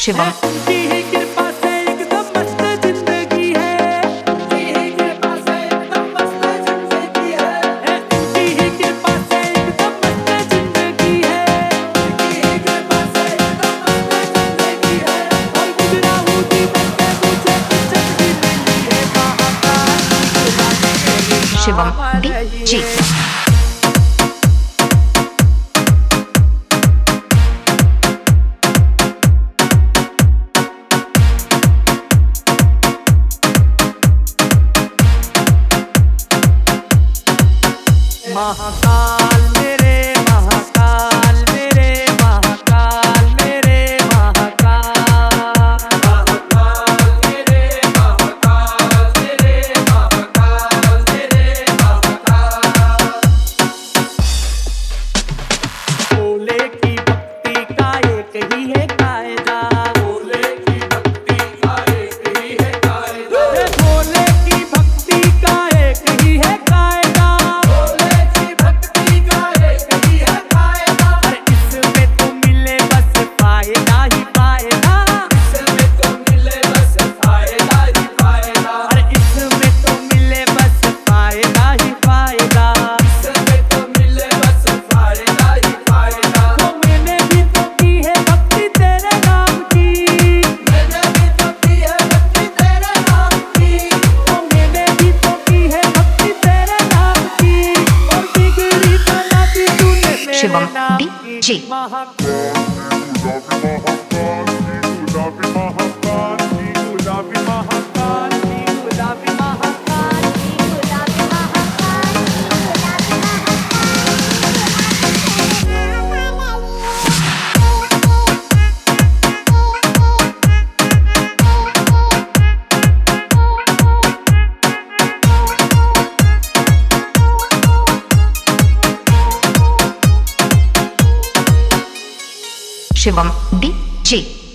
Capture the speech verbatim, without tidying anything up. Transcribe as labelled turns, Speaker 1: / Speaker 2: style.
Speaker 1: Shivam. Shivam DJ.
Speaker 2: Mahakal मेरे महाकाल मेरे महाकाल मेरे महाकाल महाकाल मेरे महाकाल मेरे महाकाल मेरे महाकाल। भोले की भक्ति का एक ही है कायदा, भोले की भक्ति का एक ही है कायदा, भोले की भक्ति का एक ही है कायदा।
Speaker 1: शिवम डीजे। शिवम डीजे।